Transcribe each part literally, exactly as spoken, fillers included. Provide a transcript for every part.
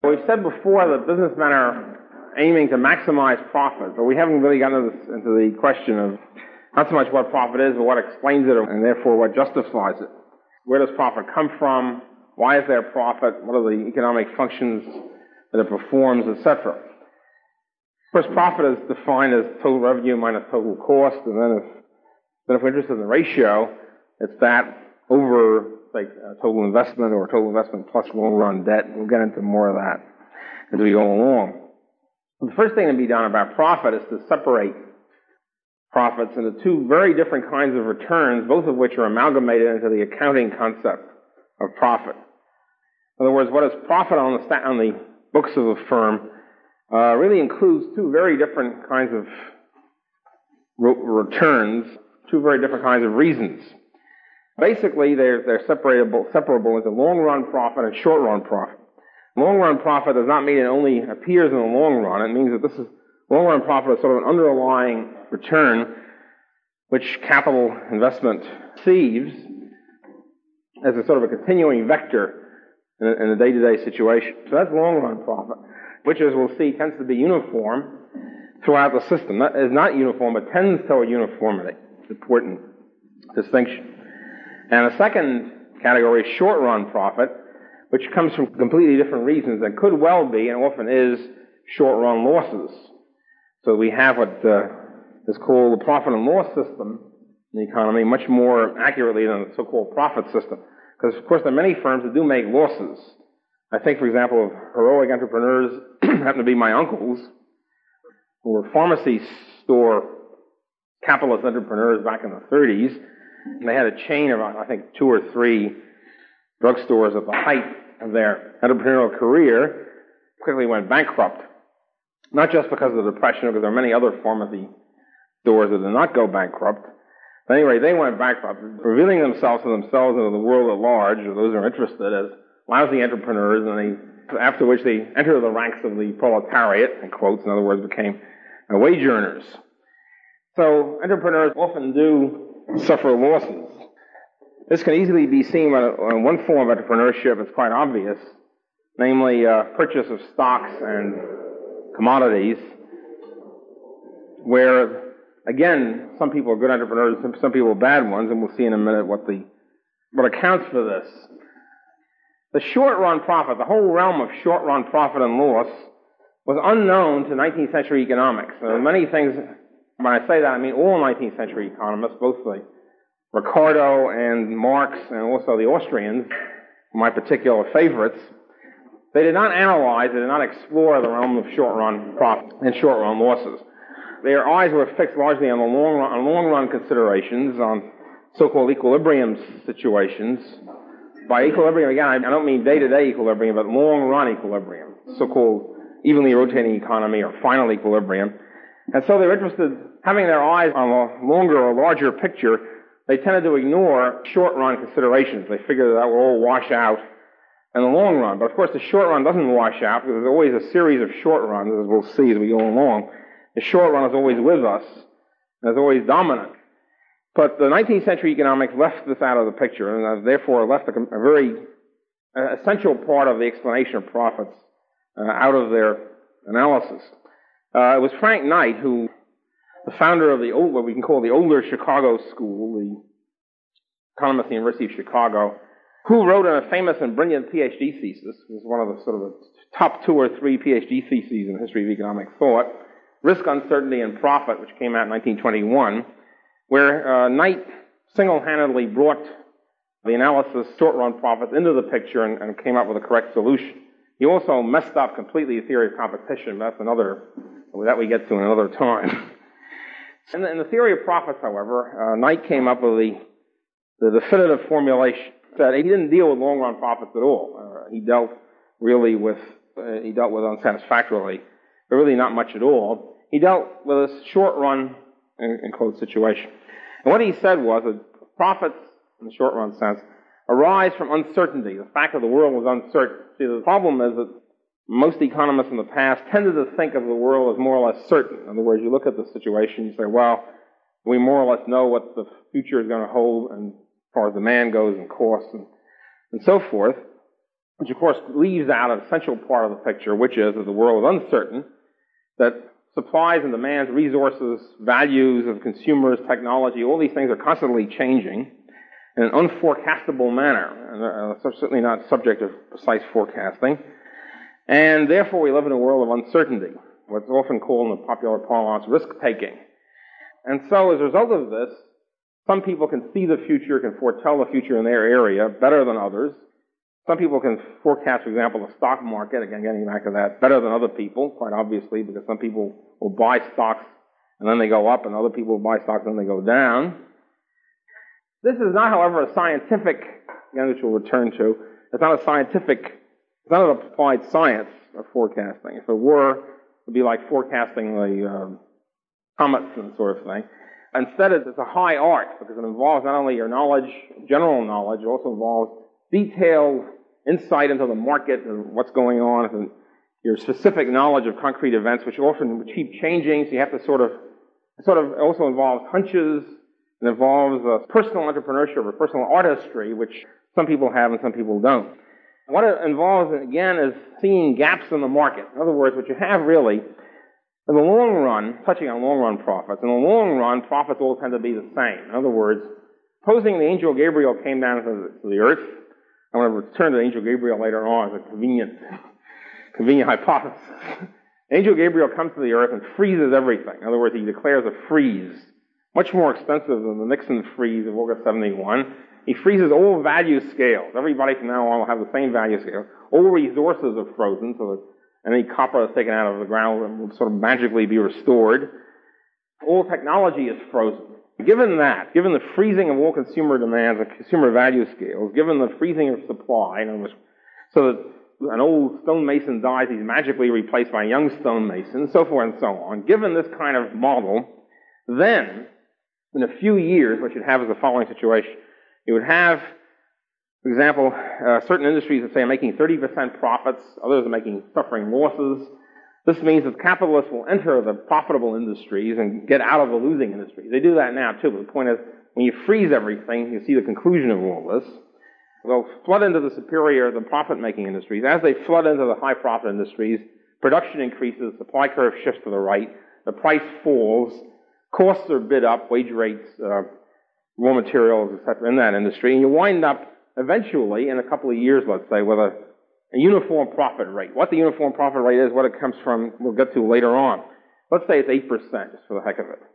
We've said before that businessmen are aiming to maximize profit, but we haven't really gotten into, this, into the question of not so much what profit is, but what explains it, and therefore what justifies it. Where does profit come from? Why is there profit? What are the economic functions that it performs, et cetera? Of course, profit is defined as total revenue minus total cost, and then if, then if we're interested in the ratio, it's that over, like, uh, total investment or total investment plus long-run debt. We'll get into more of that as we go along. The first thing to be done about profit is to separate profits into two very different kinds of returns, both of which are amalgamated into the accounting concept of profit. In other words, what is profit on the, sta- on the books of a firm uh, really includes two very different kinds of re- returns, two very different kinds of reasons. Basically, they're, they're separable, separable into long-run profit and short-run profit. Long-run profit does not mean it only appears in the long run. It means that this is long-run profit is sort of an underlying return which capital investment receives as a sort of a continuing vector in a, in a day-to-day situation. So that's long-run profit, which, as we'll see, tends to be uniform throughout the system. That is not uniform, but tends toward uniformity. It's an important distinction. And a second category is short-run profit, which comes from completely different reasons and could well be, and often is, short-run losses. So we have what uh, is called the profit and loss system in the economy much more accurately than the so-called profit system. Because, of course, there are many firms that do make losses. I think, for example, of heroic entrepreneurs happen to be my uncles, who were pharmacy store capitalist entrepreneurs back in the thirties. And they had a chain of, I think, two or three drugstores at the height of their entrepreneurial career, quickly went bankrupt. Not just because of the Depression, because there are many other pharmacy stores that did not go bankrupt. But anyway, they went bankrupt, revealing themselves to themselves and to the world at large, or those who are interested, as lousy entrepreneurs, and they, after which they entered the ranks of the proletariat, in quotes, in other words, became uh, wage earners. So entrepreneurs often do suffer losses. This can easily be seen when one form of entrepreneurship is quite obvious, namely uh, purchase of stocks and commodities, where, again, some people are good entrepreneurs, some, some people are bad ones, and we'll see in a minute what the what accounts for this. The short-run profit, the whole realm of short-run profit and loss, was unknown to nineteenth century economics. So many things, when I say that, I mean all nineteenth century economists, both the Ricardo and Marx and also the Austrians, my particular favorites. They did not analyze, they did not explore the realm of short-run profit and short-run losses. Their eyes were fixed largely on the long-run, on long-run considerations, on so-called equilibrium situations. By equilibrium, again, I don't mean day-to-day equilibrium, but long-run equilibrium, so-called evenly rotating economy or final equilibrium. And so they're interested, having their eyes on a longer or larger picture, they tended to ignore short-run considerations. They figured that that will all wash out in the long run. But of course, the short run doesn't wash out, because there's always a series of short runs, as we'll see as we go along. The short run is always with us, and is always dominant. But the nineteenth century economics left this out of the picture, and therefore left a, a very uh, essential part of the explanation of profits uh, out of their analysis. Uh, it was Frank Knight, who, the founder of the old, what we can call the older Chicago School, the economist at the University of Chicago, who wrote a famous and brilliant PhD thesis. It was one of the sort of the top two or three PhD theses in the history of economic thought, Risk, Uncertainty, and Profit, which came out in nineteen twenty-one, where uh, Knight single-handedly brought the analysis short-run profits into the picture and, and came up with a correct solution. He also messed up completely the theory of competition. That's another, that we get to another time. In the, in the theory of profits, however, uh, Knight came up with the, the definitive formulation that he didn't deal with long-run profits at all. Uh, he dealt really with, uh, he dealt with unsatisfactorily, but really not much at all. He dealt with a short-run, in, in quote, situation. And what he said was that profits, in the short-run sense, arise from uncertainty, the fact that the world was uncertain. See, the problem is that most economists in the past tended to think of the world as more or less certain. In other words, you look at the situation, you say, well, we more or less know what the future is going to hold, and as far as demand goes and costs and, and so forth. which of course leaves out an essential part of the picture, which is that the world is uncertain, that supplies and demands, resources, values of consumers, technology, all these things are constantly changing in an unforecastable manner, and uh, certainly not subject to precise forecasting. And therefore we live in a world of uncertainty, what's often called in the popular parlance risk-taking. And so as a result of this, some people can see the future, can foretell the future in their area better than others. Some people can forecast, for example, the stock market, again, getting back to that, better than other people, quite obviously, because some people will buy stocks and then they go up, and other people will buy stocks and then they go down. This is not, however, a scientific, again, which we'll return to, it's not a scientific, it's not an applied science of forecasting. If it were, it would be like forecasting the uh, comets and sort of thing. Instead, it's a high art, because it involves not only your knowledge, general knowledge, it also involves detailed insight into the market and what's going on, and your specific knowledge of concrete events, which often keep changing, so you have to sort of, it sort of also involves hunches, it involves uh, personal entrepreneurship or personal artistry, which some people have and some people don't. What it involves, again, is seeing gaps in the market. In other words, what you have really, in the long run, touching on long-run profits, in the long run, profits all tend to be the same. In other words, supposing the angel Gabriel came down to the, to the earth, I'm going to return to Angel Gabriel later on as a convenient, convenient hypothesis. Angel Gabriel comes to the earth and freezes everything. In other words, he declares a freeze, much more expensive than the Nixon freeze of August seventy-one. He freezes all value scales. Everybody from now on will have the same value scale. All resources are frozen, so that any copper that's taken out of the ground will sort of magically be restored. All technology is frozen. Given that, given the freezing of all consumer demands and consumer value scales, given the freezing of supply, so that an old stonemason dies, he's magically replaced by a young stonemason, so forth and so on, given this kind of model, then, in a few years, what you'd have is the following situation. You would have, for example, uh, certain industries that say are making thirty percent profits, others are making, suffering losses. This means that capitalists will enter the profitable industries and get out of the losing industries. They do that now too, but the point is, when you freeze everything, you see the conclusion of all this. They'll flood into the superior, the profit-making industries. As they flood into the high-profit industries, production increases, supply curve shifts to the right, the price falls, costs are bid up, wage rates, uh, raw materials, et cetera, in that industry, and you wind up eventually, in a couple of years, let's say, with a A uniform profit rate. What the uniform profit rate is, what it comes from, we'll get to later on. Let's say it's eight percent, just for the heck of it.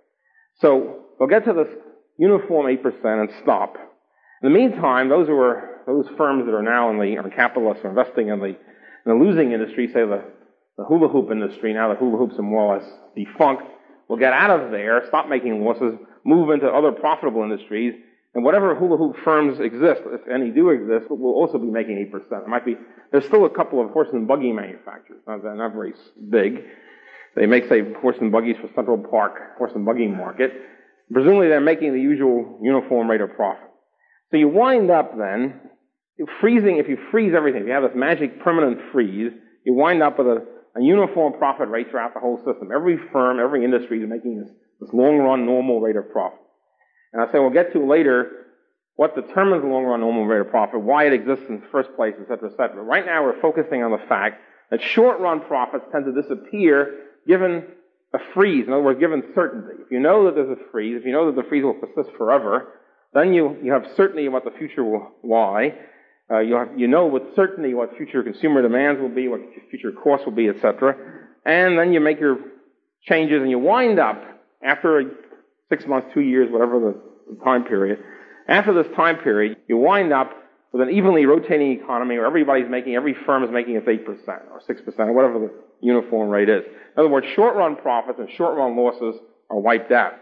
So, we'll get to this uniform eight percent and stop. In the meantime, those who are, those firms that are now in the, or capitalists are investing in the, in the losing industry, say the, the hula hoop industry, now the hula hoops are more or less defunct, will get out of there, stop making losses, move into other profitable industries, and whatever hula hoop firms exist, if any do exist, will also be making eight percent. It might be, there's still a couple of horse and buggy manufacturers, not, not very big. They make, say, horse and buggies for Central Park horse and buggy market. Presumably they're making the usual uniform rate of profit. So you wind up then, freezing, if you freeze everything, if you have this magic permanent freeze, you wind up with a, a uniform profit rate throughout the whole system. Every firm, every industry is making this, this long-run normal rate of profit. And I say we'll get to later what determines the long-run normal rate of profit, why it exists in the first place, et cetera, et cetera. Right now we're focusing on the fact that short-run profits tend to disappear given a freeze. In other words, given certainty. If you know that there's a freeze, if you know that the freeze will persist forever, then you, you have certainty of what the future will lie. Uh, you, have, you know with certainty what future consumer demands will be, what future costs will be, et cetera. And then you make your changes and you wind up, after six months, two years, whatever the time period, after this time period, you wind up with an evenly rotating economy where everybody's making, every firm is making its eight percent or six percent or whatever the uniform rate is. In other words, short-run profits and short-run losses are wiped out.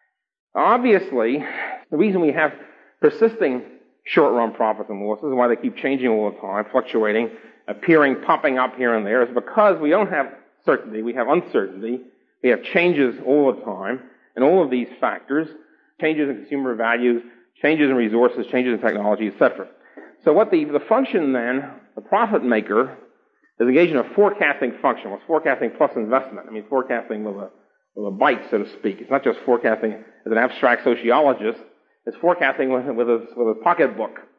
Obviously, the reason we have persisting short-run profits and losses and why they keep changing all the time, fluctuating, appearing, popping up here and there, is because we don't have certainty, we have uncertainty, we have changes all the time, and all of these factors, changes in consumer values, changes in resources, changes in technology, et cetera. So what the, the function then, the profit maker, is engaged in a forecasting function. What's forecasting plus investment? I mean, forecasting with a, with a bite, so to speak. It's not just forecasting as an abstract sociologist. It's forecasting with, with, his, with his pocketbook.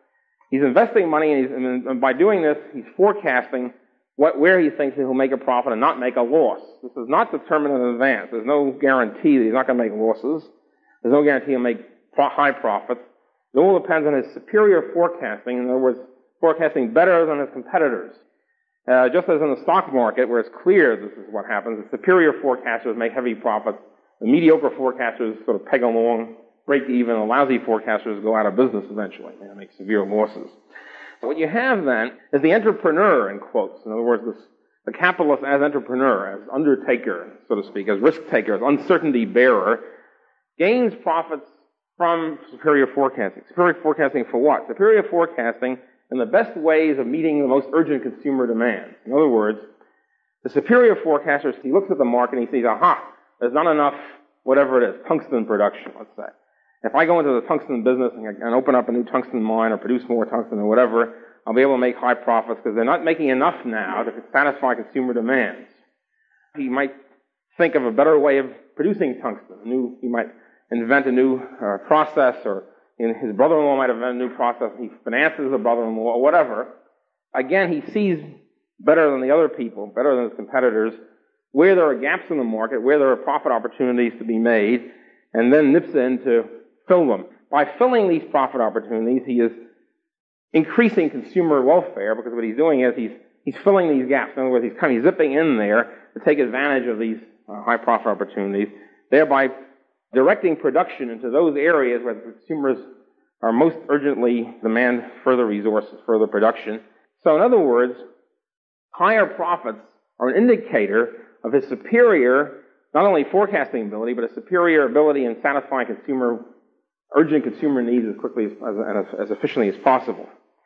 He's investing money, and, he's, and by doing this, he's forecasting what, where he thinks he'll make a profit and not make a loss. This is not determined in advance. There's no guarantee that he's not going to make losses. There's no guarantee he'll make pro- high profits. It all depends on his superior forecasting. In other words, forecasting better than his competitors. Uh, just as in the stock market, where it's clear this is what happens, the superior forecasters make heavy profits. The mediocre forecasters sort of peg along, break even. The lousy forecasters go out of business eventually. They make severe losses. What you have then is the entrepreneur, in quotes. In other words, this, the capitalist as entrepreneur, as undertaker, so to speak, as risk taker, as uncertainty bearer, gains profits from superior forecasting. Superior forecasting for what? Superior forecasting in the best ways of meeting the most urgent consumer demands. In other words, the superior forecaster, he looks at the market and he sees, aha, there's not enough, whatever it is, tungsten production, let's say. If I go into the tungsten business and, and open up a new tungsten mine or produce more tungsten or whatever, I'll be able to make high profits because they're not making enough now to satisfy consumer demands. He might think of a better way of producing tungsten. A new, he might invent a new uh, process, or in his brother-in-law might invent a new process. He finances the brother-in-law or whatever. Again, he sees better than the other people, better than his competitors, where there are gaps in the market, where there are profit opportunities to be made, and then nips in to fill them. By filling these profit opportunities, he is increasing consumer welfare, because what he's doing is he's he's filling these gaps. In other words, he's kind of zipping in there to take advantage of these uh, high profit opportunities, thereby directing production into those areas where the consumers are most urgently demand further resources, further production. So in other words, higher profits are an indicator of his superior, not only forecasting ability, but a superior ability in satisfying consumer, urgent consumer needs as quickly as, as, as efficiently as possible.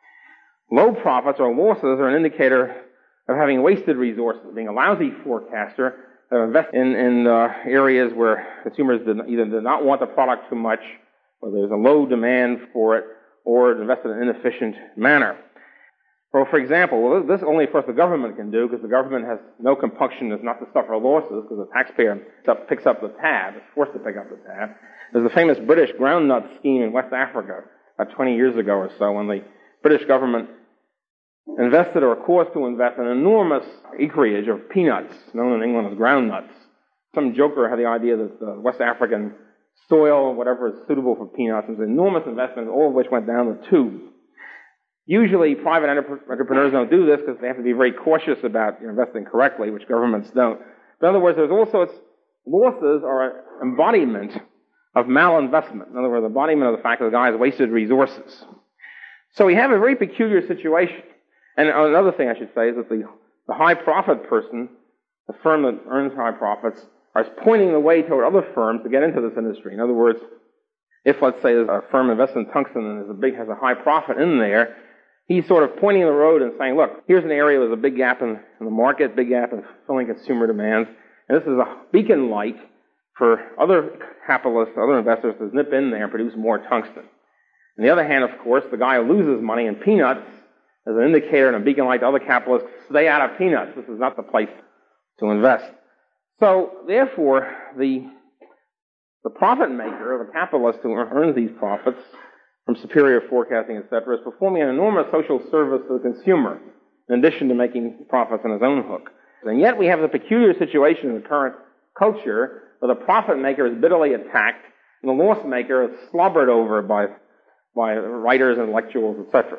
Low profits or losses are an indicator of having wasted resources, being a lousy forecaster, uh, invest in, in uh, areas where consumers did not, either did not want the product too much, or there's a low demand for it, or invest in an inefficient manner. Well, for example, well, this only, of course, the government can do, because the government has no compunction as not to suffer losses, because the taxpayer picks up the tab, is forced to pick up the tab. There's the famous British groundnut scheme in West Africa about twenty years ago or so, when the British government invested or caused to invest an enormous acreage of peanuts, known in England as groundnuts. Some joker had the idea that the West African soil, whatever is suitable for peanuts, was an enormous investment, all of which went down the tube. Usually, private entrepreneurs don't do this because they have to be very cautious about investing correctly, which governments don't. But in other words, there's also its losses are an embodiment of malinvestment. In other words, embodiment of the fact that the guy has wasted resources. So we have a very peculiar situation. And another thing I should say is that the, the high profit person, the firm that earns high profits, is pointing the way toward other firms to get into this industry. In other words, if, let's say, a firm invests in tungsten and is a big, has a high profit in there, he's sort of pointing the road and saying, look, here's an area with a big gap in, in the market, big gap in filling consumer demands, and this is a beacon light for other capitalists, other investors to nip in there and produce more tungsten. On the other hand, of course, the guy who loses money in peanuts is an indicator and a beacon light to other capitalists, stay out of peanuts. This is not the place to invest. So, therefore, the, the profit maker, or the capitalist who earns these profits from superior forecasting, et cetera, is performing an enormous social service to the consumer, in addition to making profits on his own hook. And yet we have the peculiar situation in the current culture where the profit maker is bitterly attacked and the loss maker is slobbered over by, by writers and intellectuals, et cetera.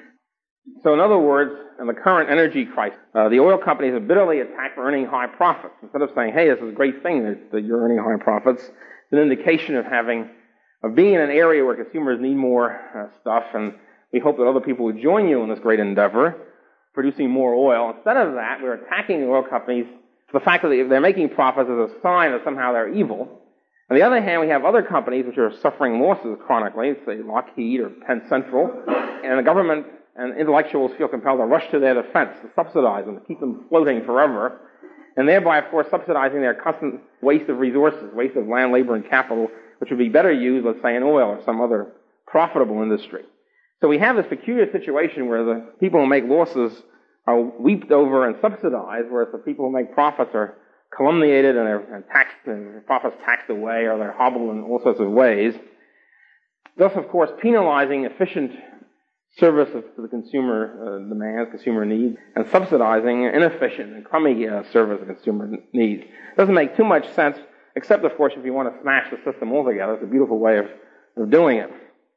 So in other words, in the current energy crisis, uh, the oil companies are bitterly attacked for earning high profits. Instead of saying, hey, this is a great thing that, that you're earning high profits, it's an indication of having, of being in an area where consumers need more uh, stuff, and we hope that other people will join you in this great endeavor, producing more oil. Instead of that, we're attacking the oil companies for the fact that if they're making profits as a sign that somehow they're evil. On the other hand, we have other companies which are suffering losses chronically, say Lockheed or Penn Central, and the government and intellectuals feel compelled to rush to their defense, to subsidize them, to keep them floating forever, and thereby, of course, subsidizing their constant waste of resources, waste of land, labor, and capital, which would be better used, let's say, in oil or some other profitable industry. So we have this peculiar situation where the people who make losses are weeped over and subsidized, whereas the people who make profits are calumniated and are and taxed, and their profits taxed away, or they're hobbled in all sorts of ways. Thus, of course, penalizing efficient service of, to the consumer uh, demands, consumer needs, and subsidizing inefficient and crummy uh, service of consumer needs. It doesn't make too much sense, except, of course, if you want to smash the system altogether. It's a beautiful way of, of doing it.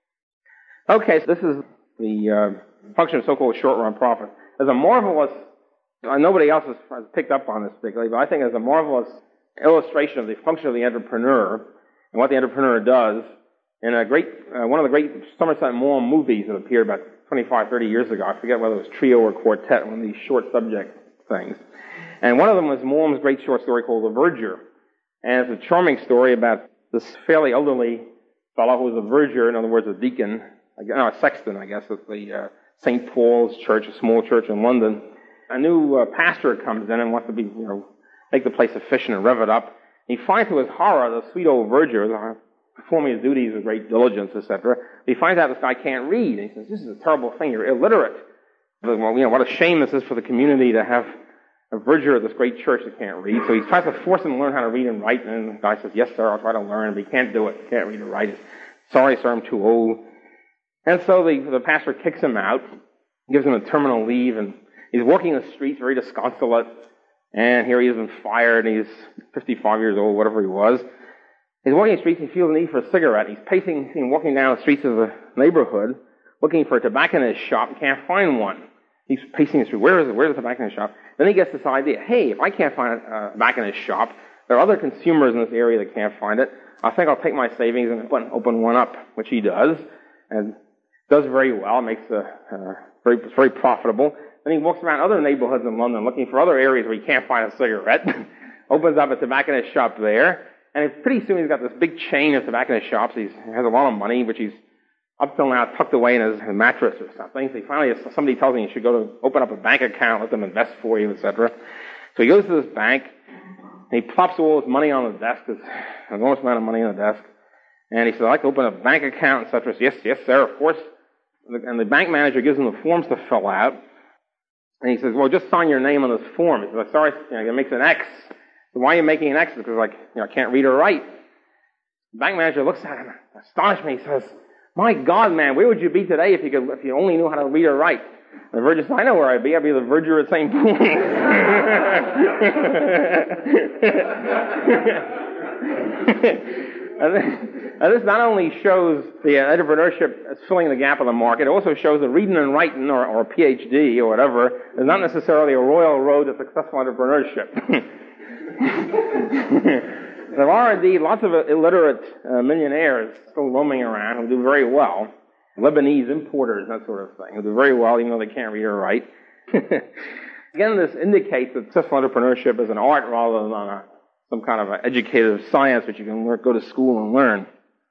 Okay, so this is the uh, function of so-called short-run profit. There's a marvelous, uh, nobody else has, has picked up on this particularly, but I think there's a marvelous illustration of the function of the entrepreneur and what the entrepreneur does in a great, uh, one of the great Somerset Maugham movies that appeared about twenty-five, thirty years ago. I forget whether it was Trio or Quartet, one of these short subject things. And one of them was Maugham's great short story called The Verger. And it's a charming story about this fairly elderly fellow who was a verger, in other words, a deacon, no, a sexton, I guess, at the uh, Saint Paul's Church, a small church in London. A new uh, pastor comes in and wants to be, you know, make the place efficient and rev it up. He finds to his horror the sweet old verger uh, performing his duties with great diligence, et cetera. He finds out this guy can't read. And he says, "This is a terrible thing. You're illiterate. Well, you know, what a shame this is for the community to have a verger of this great church that can't read." So he tries to force him to learn how to read and write. And the guy says, "Yes, sir, I'll try to learn." But he can't do it. He can't read or write. He's, "Sorry, sir, I'm too old." And so the, the pastor kicks him out, gives him a terminal leave, and he's walking the streets very disconsolate. And here he is, been fired, and he's fifty-five years old, whatever he was. He's walking the streets, and he feels the need for a cigarette. He's pacing, he's walking down the streets of the neighborhood, looking for a tobacconist shop, and can't find one. He's pacing the street. Where is it? Where's the tobacconist shop? Then he gets this idea. Hey, if I can't find a tobacconist shop, there are other consumers in this area that can't find it. I think I'll take my savings and open one up, which he does, and does very well. Makes a, uh, very, it's very profitable. Then he walks around other neighborhoods in London looking for other areas where he can't find a cigarette. Opens up a tobacconist shop there. And pretty soon he's got this big chain of tobacconist shops. He's, he has a lot of money, which he's up till now tucked away in his, his mattress or something. So he finally, somebody tells him you should go to open up a bank account, let them invest for you, et cetera. So he goes to this bank, and he plops all his money on the desk. There's an enormous amount of money on the desk. And he says, "I'd like to open a bank account," et cetera. So, yes, yes, sir, of course. And the bank manager gives him the forms to fill out. And he says, "Well, just sign your name on this form." He says, "Sorry, you know, it makes an X." So why are you making an X? Because, like, you know, I can't read or write. The bank manager looks at him, astonished me. He says, "My God, man, where would you be today if you could, if you only knew how to read or write?" And the verger says, "I know where I'd be. I'd be the verger at Saint Paul." and, this, and this not only shows the entrepreneurship as filling the gap of the market, it also shows that reading and writing, or, or a P H D or whatever, is not necessarily a royal road to successful entrepreneurship. There are indeed lots of illiterate uh, millionaires still roaming around who do very well. Lebanese importers, that sort of thing, who do very well even though they can't read or write. Again, this indicates that successful entrepreneurship is an art rather than a, some kind of an educative science which you can learn, go to school and learn.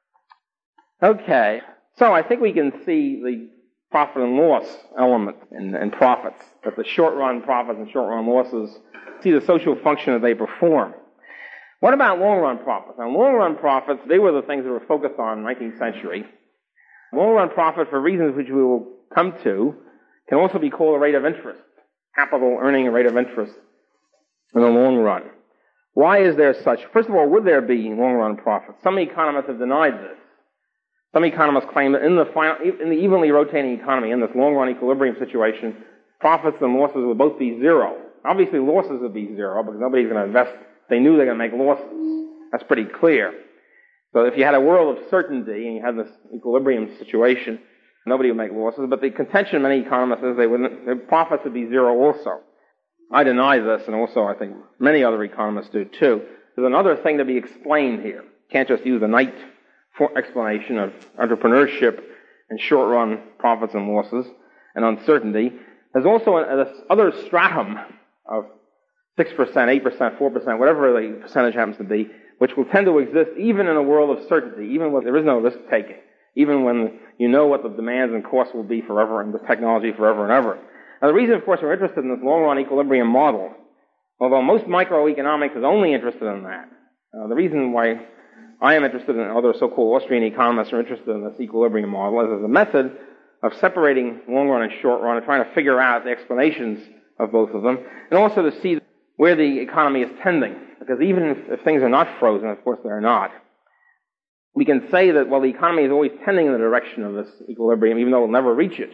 Okay, so I think we can see the profit and loss element in, in profits, that the short-run profits and short-run losses see the social function that they perform. What about long-run profits? Now, long-run profits, they were the things that were focused on in the nineteenth century. Long-run profit, for reasons which we will come to, can also be called a rate of interest. Capital earning a rate of interest in the long run. Why is there such? First of all, would there be long-run profits? Some economists have denied this. Some economists claim that in the, final, in the evenly rotating economy, in this long-run equilibrium situation, profits and losses would both be zero. Obviously, losses would be zero because nobody's going to invest. They knew they're going to make losses. That's pretty clear. So if you had a world of certainty and you had this equilibrium situation, nobody would make losses. But the contention of many economists is they wouldn't, their profits would be zero also. I deny this, and also I think many other economists do too. There's another thing to be explained here. You can't just use the Knight explanation of entrepreneurship and short-run profits and losses and uncertainty. There's also this other stratum of six percent, eight percent, four percent, whatever the percentage happens to be, which will tend to exist even in a world of certainty, even when there is no risk-taking, even when you know what the demands and costs will be forever and the technology forever and ever. Now, the reason, of course, we're interested in this long-run equilibrium model, although most microeconomics is only interested in that, uh, the reason why I am interested in other so-called Austrian economists are interested in this equilibrium model is as a method of separating long-run and short-run and trying to figure out the explanations of both of them, and also to see where the economy is tending. Because even if, if things are not frozen, of course they're not, we can say that, well, the economy is always tending in the direction of this equilibrium, even though it will never reach it.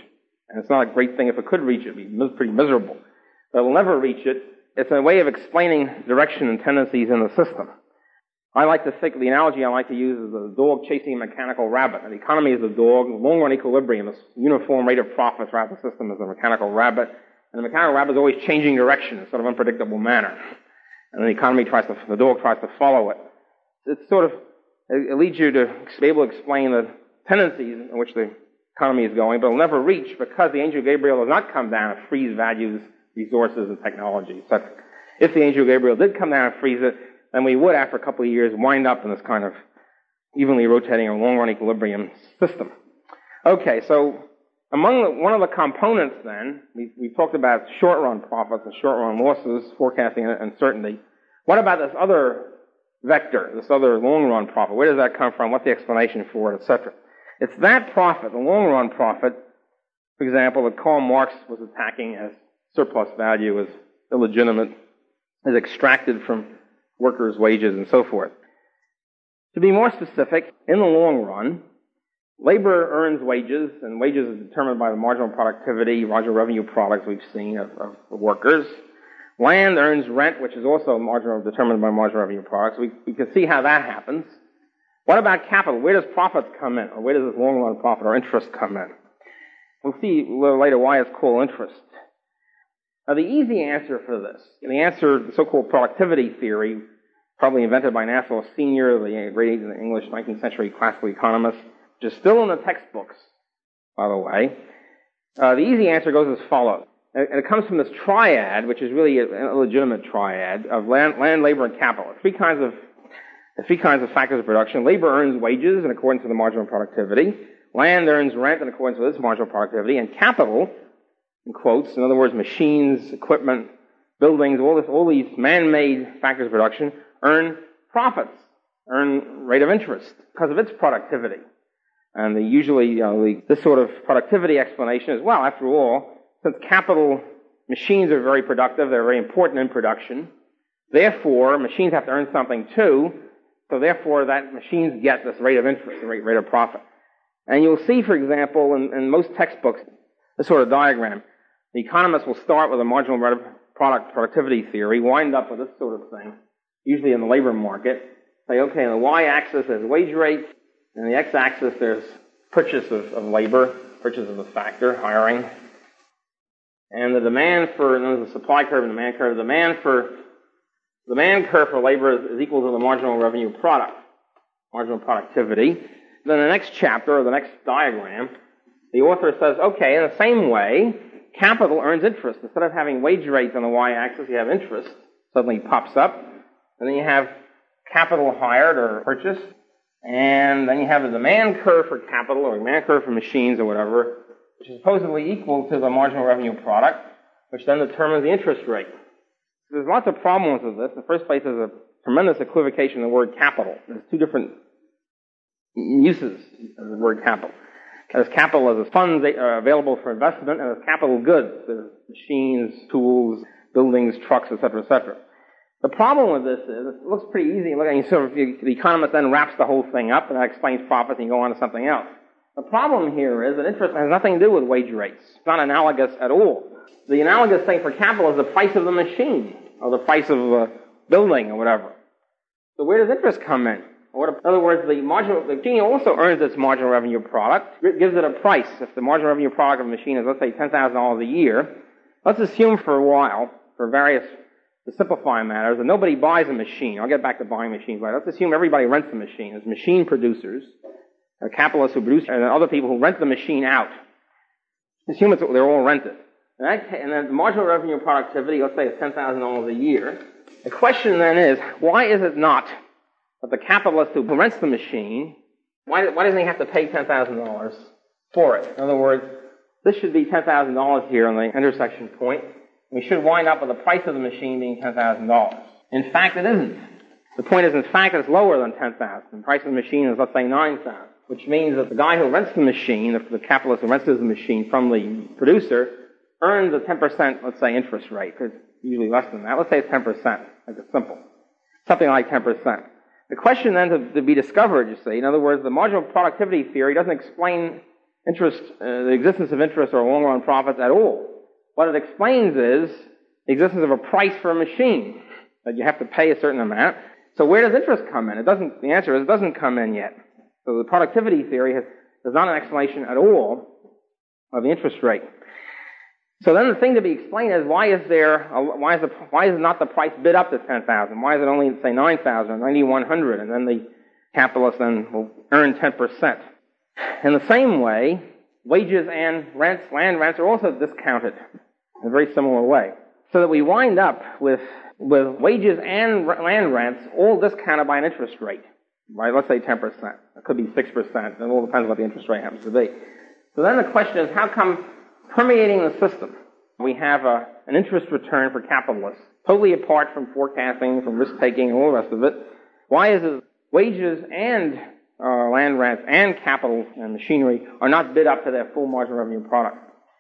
And it's not a great thing if it could reach it. It would be pretty miserable. But it will never reach it. It's a way of explaining direction and tendencies in the system. I like to think, the analogy I like to use is the dog chasing a mechanical rabbit. And the economy is the dog, the long-run equilibrium, this uniform rate of profit throughout the system is the mechanical rabbit. And the mechanical rabbit is always changing direction in sort of unpredictable manner. And the economy tries to, the dog tries to follow it. It's sort of, it leads you to be able to explain the tendencies in which the economy is going, but it'll never reach because the angel Gabriel does not come down and freeze values, resources, and technology, et cetera. If the angel Gabriel did come down and freeze it, then we would, after a couple of years, wind up in this kind of evenly rotating or long-run equilibrium system. Okay, so among the, one of the components then, we, we talked about short-run profits and short-run losses, forecasting uncertainty. What about this other vector, this other long-run profit? Where does that come from? What's the explanation for it, et cetera? It's that profit, the long-run profit, for example, that Karl Marx was attacking as surplus value, as illegitimate, as extracted from workers' wages and so forth. To be more specific, in the long run, labor earns wages, and wages is determined by the marginal productivity, marginal revenue products we've seen of, of the workers. Land earns rent, which is also marginal, determined by marginal revenue products. We, we can see how that happens. What about capital? Where does profits come in? Or where does this long-run profit or interest come in? We'll see a little later why it's called interest. Now, the easy answer for this, the answer, the so-called productivity theory, probably invented by Nassau Senior, the great English nineteenth century classical economist, which is still in the textbooks, by the way. Uh, the easy answer goes as follows. And it comes from this triad, which is really an illegitimate triad of land, land, labor, and capital. Three kinds of three kinds of factors of production. Labor earns wages in accordance with the marginal productivity. Land earns rent in accordance with its marginal productivity. And capital, in quotes, in other words, machines, equipment, buildings, all this, all these man-made factors of production earn profits, earn rate of interest because of its productivity. And the, usually, you know, the, this sort of productivity explanation is, well, after all, since capital machines are very productive, they're very important in production, therefore, machines have to earn something too, so therefore that machines get this rate of interest, the rate, rate of profit. And you'll see, for example, in, in most textbooks, this sort of diagram, the economists will start with a marginal product productivity theory, wind up with this sort of thing, usually in the labor market, say, okay, on the y-axis there's wage rate, and the x-axis there's purchase of, of labor, purchase of a factor, hiring. And the demand for, and there's a supply curve and demand curve, the demand for, the demand curve for labor is, is equal to the marginal revenue product, marginal productivity. Then the next chapter, or the next diagram, the author says, okay, in the same way, capital earns interest. Instead of having wage rates on the y-axis, you have interest. Suddenly pops up. And then you have capital hired or purchased. And then you have a demand curve for capital or demand curve for machines or whatever, which is supposedly equal to the marginal revenue product, which then determines the interest rate. There's lots of problems with this. In the first place, there's a tremendous equivocation of the word capital. There's two different uses of the word capital. There's capital as funds available for investment, and there's capital goods. There's machines, tools, buildings, trucks, et cetera, et cetera. The problem with this is, it looks pretty easy. Look, and you sort of, you, the economist then wraps the whole thing up, and that explains profits, and you go on to something else. The problem here is that interest has nothing to do with wage rates. It's not analogous at all. The analogous thing for capital is the price of the machine, or the price of a building, or whatever. So where does interest come in? Or in other words, the marginal, the machine also earns its marginal revenue product. It gives it a price. If the marginal revenue product of a machine is, let's say, ten thousand dollars a year, let's assume for a while, for various, to simplify matters, that nobody buys a machine. I'll get back to buying machines later. Let's assume everybody rents a machine. There's machine producers, there are capitalists who produce, and then other people who rent the machine out. Assume it's, they're all rented. And, that, and then the marginal revenue productivity, let's say, is ten thousand dollars a year. The question then is, why is it not that the capitalist who rents the machine, why, why doesn't he have to pay ten thousand dollars for it? In other words, this should be ten thousand dollars here on the intersection point. We should wind up with the price of the machine being ten thousand dollars. In fact, it isn't. The point is, in fact, it's lower than ten thousand dollars. The price of the machine is, let's say, nine thousand dollars, which means that the guy who rents the machine, the capitalist who rents the machine from the producer, earns a ten percent, let's say, interest rate. It's usually less than that. Let's say it's ten percent. Like it's simple. Something like ten percent. The question then to, to be discovered, you see, in other words, the marginal productivity theory doesn't explain interest, uh, the existence of interest or long-run profits at all. What it explains is the existence of a price for a machine, that you have to pay a certain amount. So where does interest come in? It doesn't, the answer is it doesn't come in yet. So the productivity theory has, is not an explanation at all of the interest rate. So then the thing to be explained is why is there, a, why is the, why is not the price bid up to ten thousand? Why is it only, say, nine thousand or ninety-one hundred, and then the capitalist then will earn ten percent? In the same way, wages and rents, land rents, are also discounted in a very similar way. So that we wind up with, with wages and land rents all discounted by an interest rate, right? Let's say ten percent. It could be six percent. It all depends what the interest rate happens to be. So then the question is, how come permeating the system we have a, an interest return for capitalists, totally apart from forecasting, from risk-taking, and all the rest of it? Why is it wages and uh, land rents and capital and machinery are not bid up to their full marginal revenue product?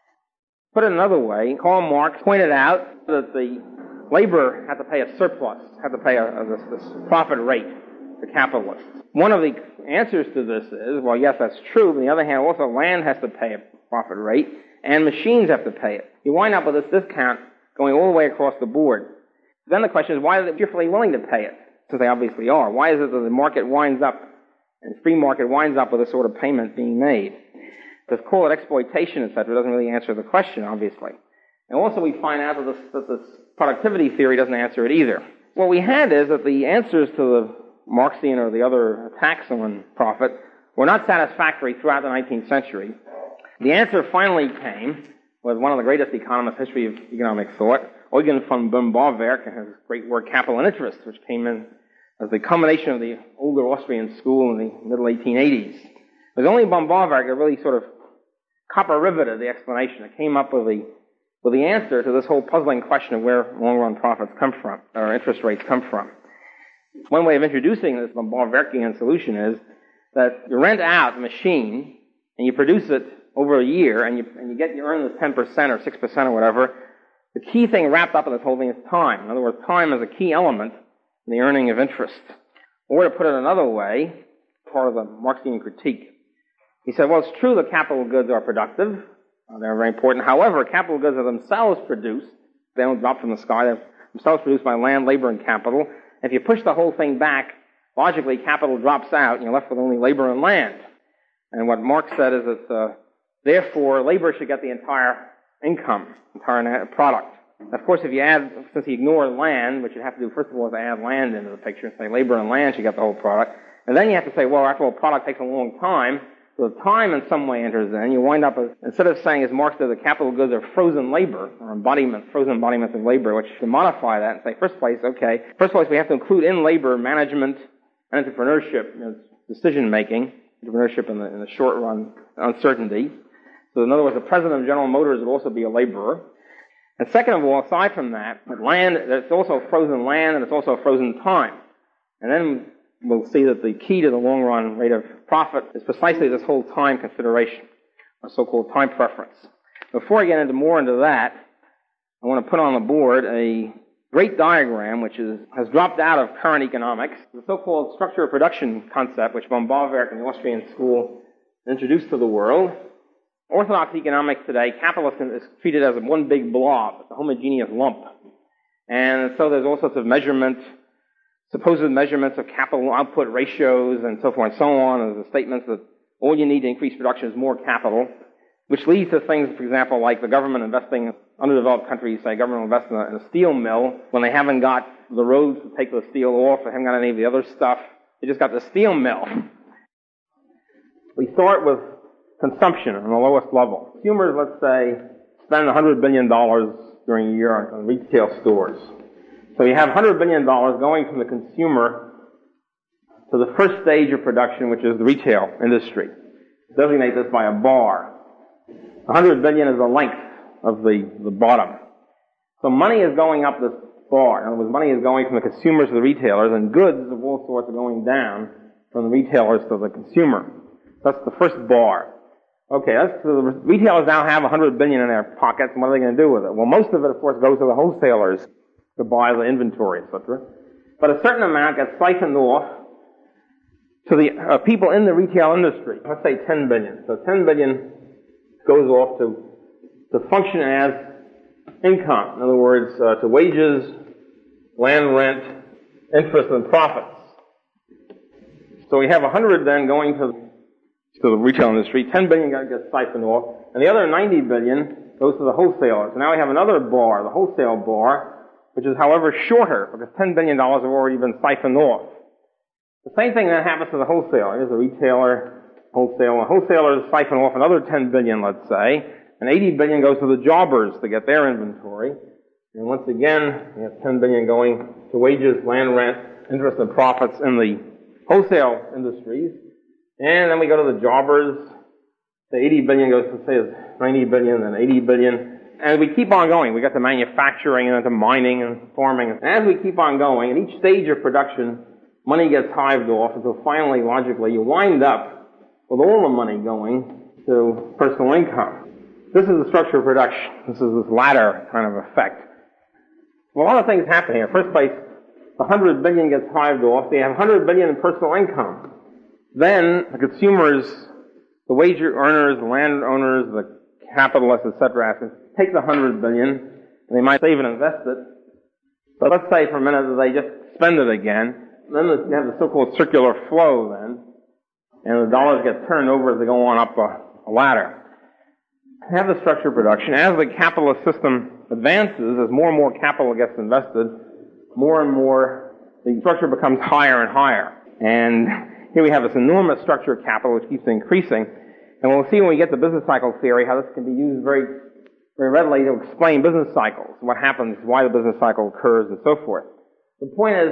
Put it another way, Karl Marx pointed out that the labor had to pay a surplus, had to pay a, a, this, this profit rate to capitalists. One of the answers to this is, well, yes, that's true, but on the other hand, also land has to pay a profit rate, and machines have to pay it. You wind up with this discount going all the way across the board. Then the question is, why are they cheerfully willing to pay it? Since they obviously are. Why is it that the market winds up, and free market winds up with this sort of payment being made? To call it exploitation, et cetera, doesn't really answer the question, obviously. And also we find out that this, that this productivity theory doesn't answer it either. What we had is that the answers to the Marxian or the other attacks on profit were not satisfactory throughout the nineteenth century. The answer finally came with one of the greatest economists in the history of economic thought, Eugen von Böhm-Bawerk, and his great work Capital and Interest, which came in as the culmination of the older Austrian school in the middle eighteen eighties. It was only Böhm-Bawerk that really sort of copper-riveted the explanation. It came up with the, with the answer to this whole puzzling question of where long-run profits come from, or interest rates come from. One way of introducing this Böhm-Bawerkian solution is that you rent out a machine and you produce it over a year, and you, and you get, you earn this ten percent or six percent or whatever. The key thing wrapped up in this whole thing is time. In other words, time is a key element in the earning of interest. Or to put it another way, part of the Marxian critique, he said, well, it's true that capital goods are productive. Uh, they're very important. However, capital goods are themselves produced. They don't drop from the sky. They're themselves produced by land, labor, and capital. If you push the whole thing back, logically, capital drops out, and you're left with only labor and land. And what Marx said is that, uh, therefore, labor should get the entire income, entire product. Of course, if you add, since you ignore land, what you have to do, first of all, is add land into the picture, say labor and land should get the whole product. And then you have to say, well, after all, product takes a long time, so the time in some way enters in. You wind up, with, instead of saying, as Marx did, that capital goods are frozen labor, or embodiment, frozen embodiments of labor, which you modify that and say, first place, okay, first place, we have to include in labor management and entrepreneurship, you know, decision-making, entrepreneurship in the, in the short run, uncertainty. So in other words, the president of General Motors would also be a laborer. And second of all, aside from that, land, there's also frozen land and it's also frozen time. And then we'll see that the key to the long-run rate of profit is precisely this whole time consideration, or so-called time preference. Before I get into more into that, I want to put on the board a great diagram which is, has dropped out of current economics, the so-called structure of production concept, which von Böhm-Bawerk in the Austrian school introduced to the world. Orthodox economics today, capitalism is treated as one big blob, a homogeneous lump. And so there's all sorts of measurement, supposed measurements of capital output ratios and so forth and so on, and the statements that all you need to increase production is more capital, which leads to things, for example, like the government investing, underdeveloped countries say government invest in a, in a steel mill when they haven't got the roads to take the steel off, they haven't got any of the other stuff, they just got the steel mill. We start with consumption on the lowest level. Consumers, let's say, spend one hundred billion dollars during a year on retail stores. So you have one hundred billion dollars going from the consumer to the first stage of production, which is the retail industry. Designate this by a bar. one hundred billion dollars is the length of the, the bottom. So money is going up this bar. In other words, money is going from the consumers to the retailers, and goods of all sorts are going down from the retailers to the consumer. That's the first bar. Okay, that's, so the retailers now have one hundred billion dollars in their pockets, and what are they going to do with it? Well, most of it, of course, goes to the wholesalers to buy the inventory, et cetera. But a certain amount gets siphoned off to the uh, people in the retail industry. Let's say ten billion dollars. So ten billion dollars goes off to, to function as income. In other words, uh, to wages, land rent, interest, and profits. So we have one hundred then going to, to the retail industry, ten billion gets siphoned off, and the other ninety billion goes to the wholesalers. So now we have another bar, the wholesale bar, which is, however, shorter, because ten billion dollars have already been siphoned off. The same thing then happens to the wholesaler. Here's the retailer, wholesaler. Wholesalers siphon off another ten billion dollars, let's say, and eighty billion dollars goes to the jobbers to get their inventory. And once again, we have ten billion dollars going to wages, land rent, interest, and profits in the wholesale industries. And then we go to the jobbers. The eighty billion dollars goes to, say, ninety billion dollars, then eighty billion dollars. And we keep on going. We got to manufacturing and into mining and farming. And as we keep on going, at each stage of production, money gets hived off until finally, logically, you wind up with all the money going to personal income. This is the structure of production. This is this ladder kind of effect. Well, a lot of things happen here. First place, one hundred billion dollars gets hived off. They have one hundred billion dollars in personal income. Then the consumers, the wage earners, the landowners, the capitalists, et cetera, take the one hundred billion dollars, and they might save and invest it. But let's say for a minute that they just spend it again. Then you have the so-called circular flow then, and the dollars get turned over as they go on up a, a ladder. Have the structure of production. As the capitalist system advances, as more and more capital gets invested, more and more the structure becomes higher and higher. And here we have this enormous structure of capital which keeps increasing. And we'll see when we get to business cycle theory how this can be used very, very readily to explain business cycles, what happens, why the business cycle occurs, and so forth. The point is,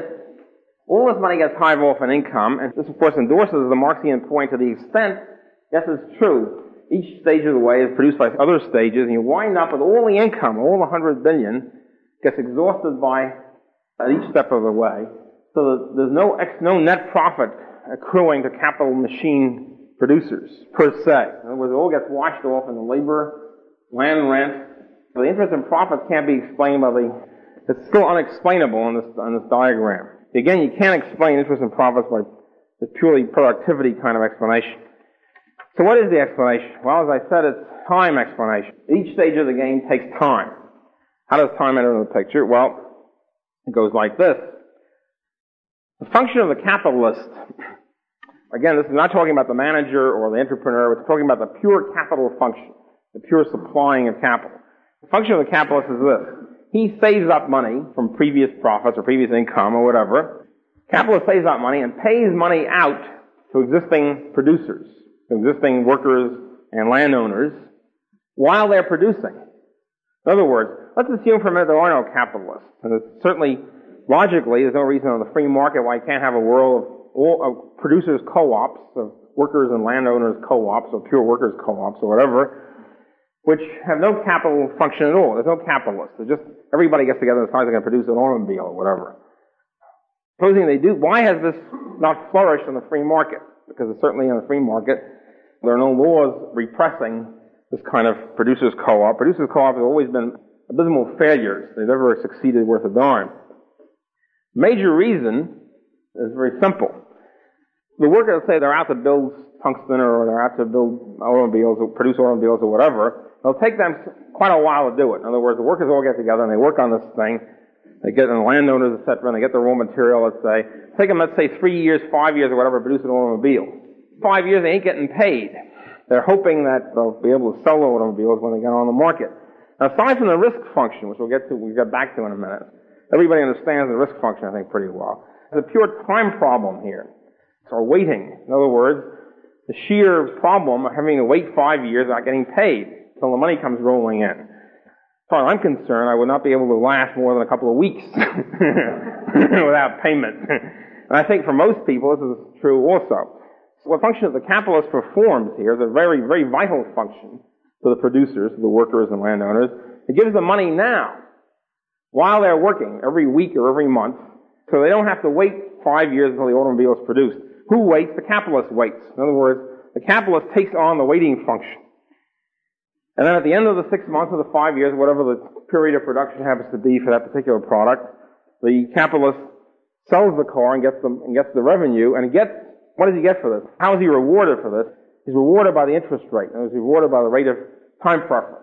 all this money gets hived off in income, and this of course endorses the Marxian point to the extent, yes, it's true, each stage of the way is produced by other stages, and you wind up with all the income, all the one hundred billion, gets exhausted by at each step of the way, so that there's no ex, no net profit accruing to capital machine producers, per se. In other words, it all gets washed off in the labor, land rent. The interest and profits can't be explained by the, it's still unexplainable on this, on this diagram. Again, you can't explain interest and profits by the purely productivity kind of explanation. So what is the explanation? Well, as I said, it's time explanation. Each stage of the game takes time. How does time enter into the picture? Well, it goes like this. The function of the capitalist, again, this is not talking about the manager or the entrepreneur, we're talking about the pure capital function, the pure supplying of capital. The function of the capitalist is this. He saves up money from previous profits or previous income or whatever. Capitalist saves up money and pays money out to existing producers, to existing workers and landowners while they're producing. In other words, let's assume for a minute there are no capitalists. And it's certainly, logically, there's no reason on the free market why you can't have a world of all of producers co-ops, of workers and landowners co-ops, or pure workers co-ops, or whatever, which have no capital function at all. There's no capitalists. They're just, everybody gets together and decides they're going to produce an automobile or whatever. Supposing they do, why has this not flourished in the free market? Because it's certainly in the free market, there are no laws repressing this kind of producers co-op. Producers co-op have always been abysmal failures. They've never succeeded worth a darn. Major reason is very simple. The workers say they're out to build tungsten or they're out to build automobiles or produce automobiles or whatever. It'll take them quite a while to do it. In other words, the workers all get together and they work on this thing. They get the landowners, et cetera, and they get the raw material, let's say. Take them, let's say, three years, five years or whatever, to produce an automobile. Five years, they ain't getting paid. They're hoping that they'll be able to sell the automobiles when they get on the market. Now, aside from the risk function, which we'll get to, we'll get back to in a minute, everybody understands the risk function, I think, pretty well. There's a pure time problem here. Or waiting. In other words, the sheer problem of having to wait five years without getting paid until the money comes rolling in. As far as I'm concerned, I would not be able to last more than a couple of weeks without payment. And I think for most people this is true also. So what function the capitalist performs here is a very, very vital function to the producers, to the workers and landowners. It gives them money now, while they're working, every week or every month, so they don't have to wait five years until the automobile is produced. Who waits? The capitalist waits. In other words, the capitalist takes on the waiting function. And then at the end of the six months or the five years, whatever the period of production happens to be for that particular product, the capitalist sells the car and gets the, and gets the revenue, and he gets, what does he get for this? How is he rewarded for this? He's rewarded by the interest rate. And he's rewarded by the rate of time preference.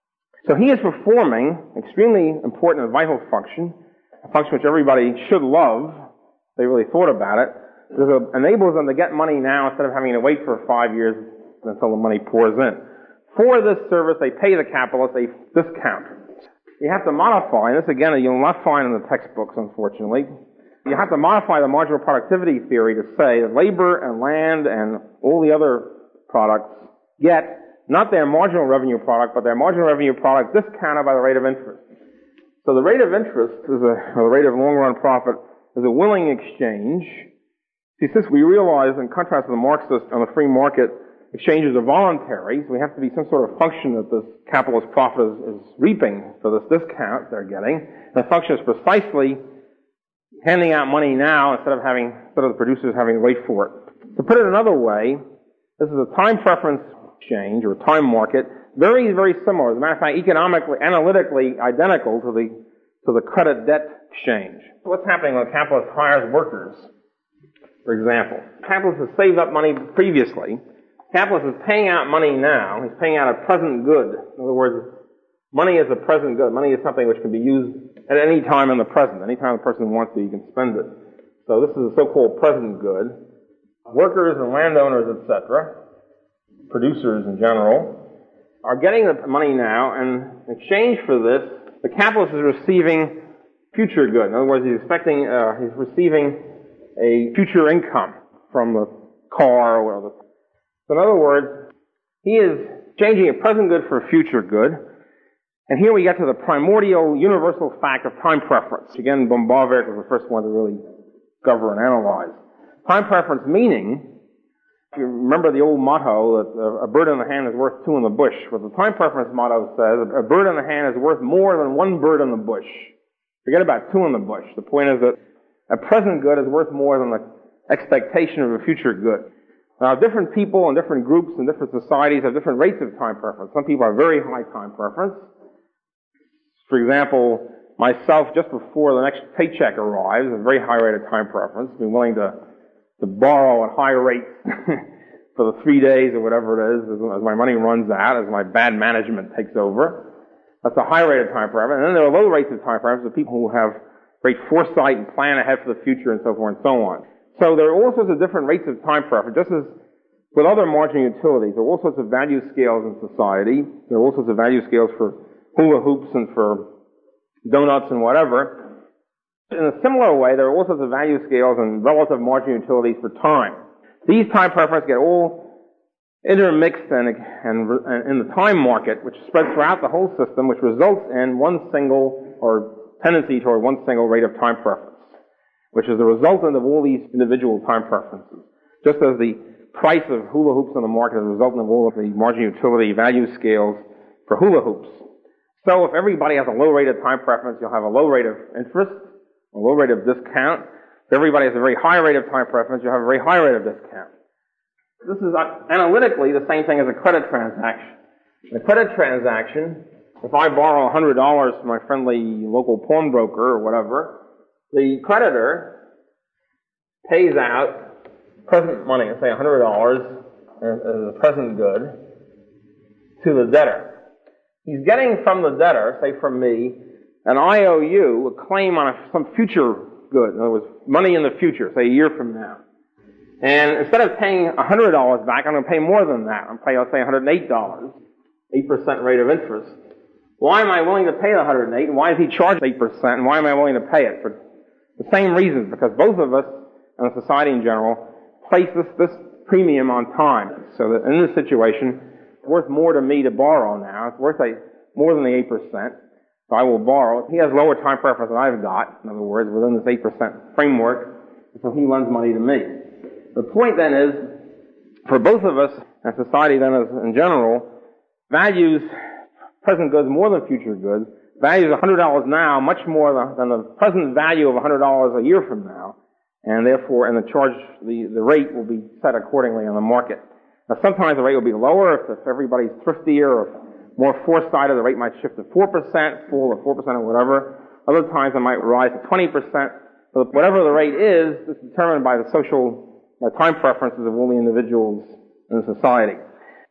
So he is performing extremely important and vital function, a function which everybody should love, if they really thought about it, because it enables them to get money now instead of having to wait for five years until the money pours in. For this service, they pay the capitalist a discount. You have to modify, and this again you'll not find in the textbooks, unfortunately, you have to modify the marginal productivity theory to say that labor and land and all the other products get not their marginal revenue product, but their marginal revenue product discounted by the rate of interest. So the rate of interest is a, or the rate of long-run profit is a willing exchange. See, since we realize, in contrast to the Marxist on the free market, exchanges are voluntary, so we have to be some sort of function that this capitalist profit is, is reaping for this discount they're getting. And the function is precisely handing out money now instead of having, instead of the producers having to wait for it. To put it another way, this is a time preference exchange or time market, very, very similar. As a matter of fact, economically, analytically identical to the to the credit debt exchange. So what's happening when a capitalist hires workers, for example? Capitalist has saved up money previously. Capitalist is paying out money now. He's paying out a present good. In other words, money is a present good. Money is something which can be used at any time in the present. Any time the person wants to, he can spend it. So this is a so-called present good. Workers and landowners, et cetera, producers in general, are getting the money now, and in exchange for this, the capitalist is receiving future good. In other words, he's expecting, uh, he's receiving a future income from the car or whatever. So in other words, he is changing a present good for a future good. And here we get to the primordial universal fact of time preference. Again, Bombardier was the first one to really discover and analyze. Time preference meaning, if you remember the old motto that a bird in the hand is worth two in the bush, what the time preference motto says, a bird in the hand is worth more than one bird in the bush. Forget about two in the bush. The point is that a present good is worth more than the expectation of a future good. Now, different people and different groups and different societies have different rates of time preference. Some people have very high time preference. For example, myself, just before the next paycheck arrives, a very high rate of time preference, being willing to, to borrow at high rates for the three days or whatever it is, as, as my money runs out, as my bad management takes over. That's a high rate of time preference. And then there are low rates of time preference of people who have great foresight and plan ahead for the future and so forth and so on. So there are all sorts of different rates of time preference, just as with other marginal utilities. There are all sorts of value scales in society. There are all sorts of value scales for hula hoops and for donuts and whatever. In a similar way, there are all sorts of value scales and relative marginal utilities for time. These time preferences get all intermixed and, and, and in the time market, which spreads throughout the whole system, which results in one single or tendency toward one single rate of time preference, which is the resultant of all these individual time preferences. Just as the price of hula hoops on the market is a resultant of all of the marginal utility value scales for hula hoops. So if everybody has a low rate of time preference, you'll have a low rate of interest, a low rate of discount. If everybody has a very high rate of time preference, you'll have a very high rate of discount. This is analytically the same thing as a credit transaction. In a credit transaction, if I borrow one hundred dollars from my friendly local pawnbroker or whatever, the creditor pays out present money, let's say one hundred dollars as a present good, to the debtor. He's getting from the debtor, say from me, an I O U, a claim on a, some future good. In other words, money in the future, say a year from now. And instead of paying one hundred dollars back, I'm going to pay more than that. I'm paying, let's say, one hundred eight dollars, eight percent rate of interest. Why am I willing to pay the one hundred eight, and why does he charge eight percent, and why am I willing to pay it? For the same reasons, because both of us, and the society in general, place this, this premium on time. So that in this situation, it's worth more to me to borrow now. It's worth a, more than the eight percent. So I will borrow. He has lower time preference than I've got, in other words, within this eight percent framework, so he lends money to me. The point then is, for both of us, and society then as in general, values present goods more than future goods, values one hundred dollars now much more than the present value of one hundred dollars a year from now, and therefore, and the charge, the, the rate will be set accordingly on the market. Now sometimes the rate will be lower if, if everybody's thriftier or more foresighted, the rate might shift to four percent, full or four percent or whatever. Other times it might rise to twenty percent. But whatever the rate is, it's determined by the social, by time preferences of all the individuals in society.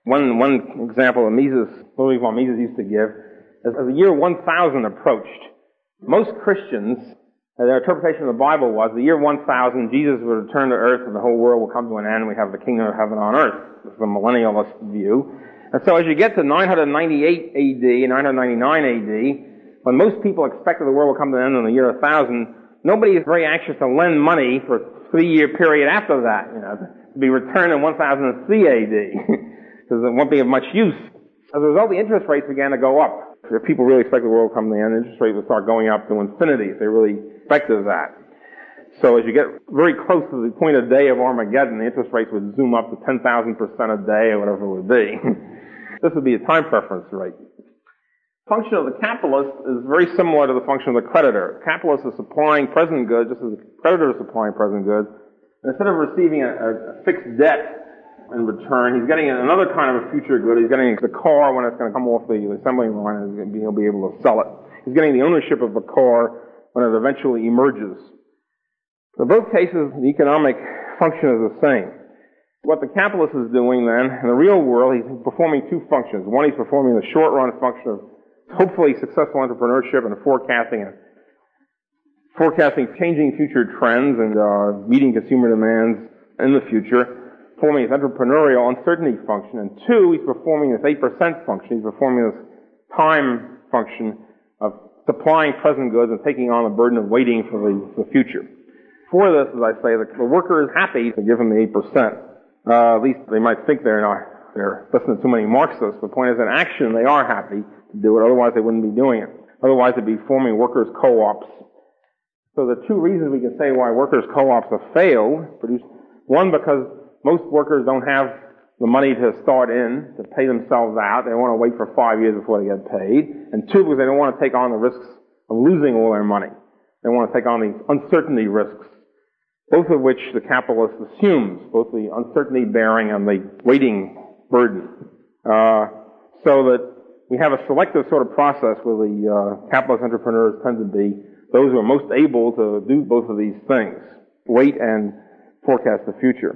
One, one example that Mises, Ludwig von Mises used to give, is as the year one thousand approached, most Christians, their interpretation of the Bible was the year one thousand, Jesus would return to earth and the whole world will come to an end and we have the kingdom of heaven on earth. This is the millennialist view. And so as you get to nine ninety-eight A D and nine ninety-nine A D, when most people expected the world would come to an end in the year one thousand, nobody is very anxious to lend money for a three-year period after that, you know, to be returned in one thousand three A D, because it won't be of much use. As a result, the interest rates began to go up. If people really expect the world to come to the end, interest rates would start going up to infinity if they really expected that. So as you get very close to the point of day of Armageddon, the interest rates would zoom up to ten thousand percent a day or whatever it would be. This would be a time preference rate. The function of the capitalist is very similar to the function of the creditor. The capitalist is supplying present goods just as the creditor is supplying present goods. And instead of receiving a, a fixed debt in return, he's getting another kind of a future good. He's getting the car when it's going to come off the assembly line and he'll be able to sell it. He's getting the ownership of the car when it eventually emerges. In both cases, the economic function is the same. What the capitalist is doing then, in the real world, he's performing two functions. One, he's performing the short-run function of hopefully successful entrepreneurship and forecasting and forecasting changing future trends and uh, meeting consumer demands in the future, performing his entrepreneurial uncertainty function. And two, he's performing this eight percent function. He's performing this time function of supplying present goods and taking on the burden of waiting for the, the future. For this, as I say, the, the worker is happy to give him the eight percent. Uh, at least they might think they're not, they're listening to too many Marxists. The point is, in action, they are happy to do it. Otherwise, they wouldn't be doing it. Otherwise, they'd be forming workers' co-ops. So the two reasons we can say why workers' co-ops have failed, produce, one, because most workers don't have the money to start in, to pay themselves out. They want to wait for five years before they get paid. And two, because they don't want to take on the risks of losing all their money. They want to take on these uncertainty risks, both of which the capitalist assumes, both the uncertainty bearing and the waiting burden. Uh, so that we have a selective sort of process where the uh, capitalist entrepreneurs tend to be those who are most able to do both of these things, wait and forecast the future.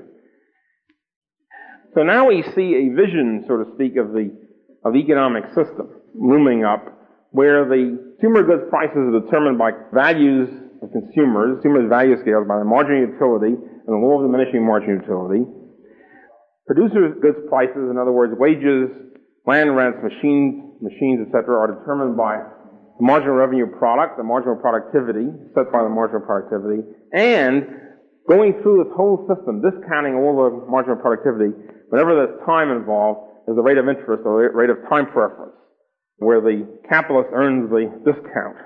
So now we see a vision, so to speak, of the of the economic system looming up, where the consumer goods prices are determined by values of consumers, consumers' value scales by the marginal utility and the law of diminishing marginal utility. Producers' goods prices, in other words, wages, land rents, machines, machines, et cetera, are determined by the marginal revenue product, the marginal productivity, set by the marginal productivity, and going through this whole system, discounting all the marginal productivity, whenever there's time involved, is the rate of interest or the rate of time preference, where the capitalist earns the discount.